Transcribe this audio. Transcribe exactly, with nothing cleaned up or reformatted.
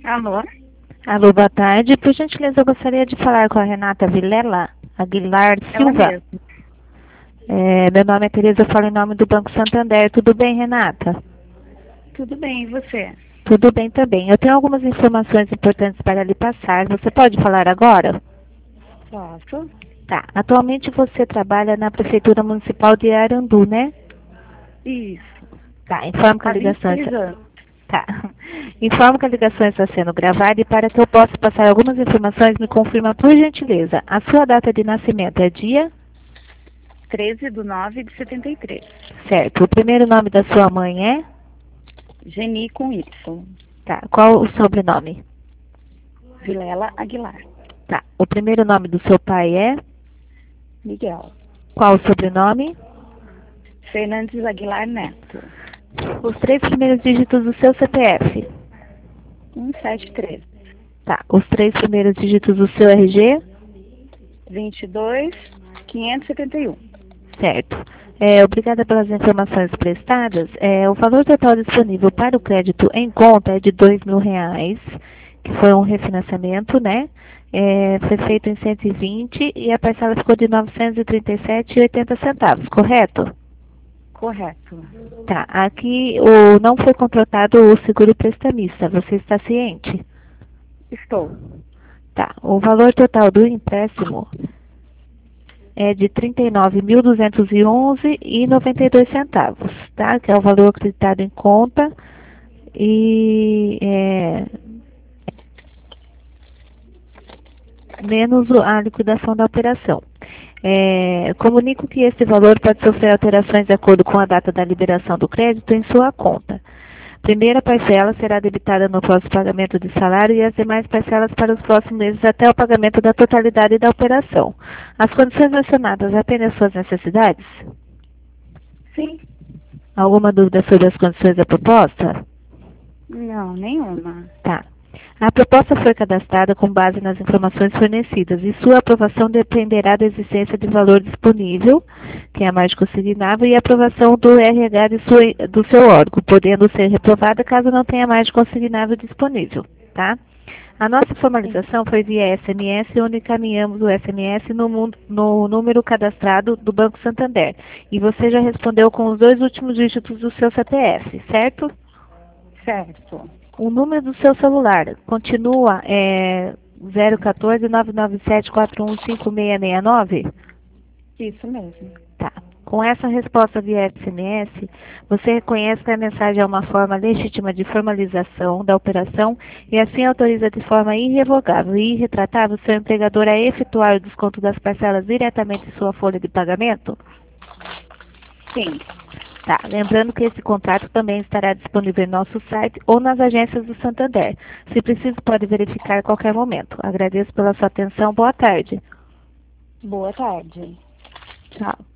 Alô? Alô, boa tarde. Por gentileza, eu gostaria de falar com a Renata Vilela Aguilar Ela Silva. mesma. É, meu nome é Tereza, eu falo em nome do Banco Santander. Tudo bem, Renata? Tudo bem, e você? Tudo bem também. Eu tenho algumas informações importantes para lhe passar. Você pode falar agora? Posso? Tá. Atualmente você trabalha na Prefeitura Municipal de Arandu, né? Isso. Tá. Informo que a Há vinte e ligação seis está... anos. Tá. Informo que a ligação está sendo gravada e para que eu possa passar algumas informações, me confirma por gentileza. A sua data de nascimento é dia? treze de nove de setenta e três. Certo. O primeiro nome da sua mãe é? Geni com Y. Tá. Qual o sobrenome? Vilela Aguilar. Tá. O primeiro nome do seu pai é? Miguel. Qual o sobrenome? Fernandes Aguilar Neto. Os três primeiros dígitos do seu C P F. cento e setenta e três. Tá. Os três primeiros dígitos do seu R G? vinte e dois, quinhentos e setenta e um. Certo. É, obrigada pelas informações prestadas. É, o valor total disponível para o crédito em conta é de dois mil reais, que foi um refinanciamento, né? É, foi feito em cento e vinte e a parcela ficou de novecentos e trinta e sete reais e oitenta centavos, correto? Correto. Tá. Aqui o, não foi contratado o seguro prestamista. Você está ciente? Estou. Tá. O valor total do empréstimo é de trinta e nove mil duzentos e onze reais e noventa e dois centavos, tá? Que é o valor acreditado em conta e é, menos o- a liquidação da operação. É, comunico que esse valor pode sofrer alterações de acordo com a data da liberação do crédito em sua conta. Primeira parcela será debitada no próximo pagamento de salário e as demais parcelas para os próximos meses até o pagamento da totalidade da operação. As condições mencionadas atendem às suas necessidades? Sim. Alguma dúvida sobre as condições da proposta? Não, nenhuma. Tá. A proposta foi cadastrada com base nas informações fornecidas e sua aprovação dependerá da existência de valor disponível, que é a margem consignável, e a aprovação do R H de sua, do seu órgão, podendo ser reprovada caso não tenha margem consignável disponível, tá? A nossa Sim. formalização foi via S M S, onde encaminhamos o S M S no, mundo- no número cadastrado do Banco Santander. E você já respondeu com os dois últimos dígitos do seu C P F, certo? Certo. O número do seu celular continua é, zero um quatro, nove nove sete, quatro um cinco seis seis nove? Isso mesmo. Tá. Com essa resposta via S M S, você reconhece que a mensagem é uma forma legítima de formalização da operação e assim autoriza de forma irrevogável e irretratável seu empregador a efetuar o desconto das parcelas diretamente em sua folha de pagamento? Sim. Tá. Lembrando que esse contrato também estará disponível em nosso site ou nas agências do Santander. Se preciso, pode verificar a qualquer momento. Agradeço pela sua atenção. Boa tarde. Boa tarde. Tchau.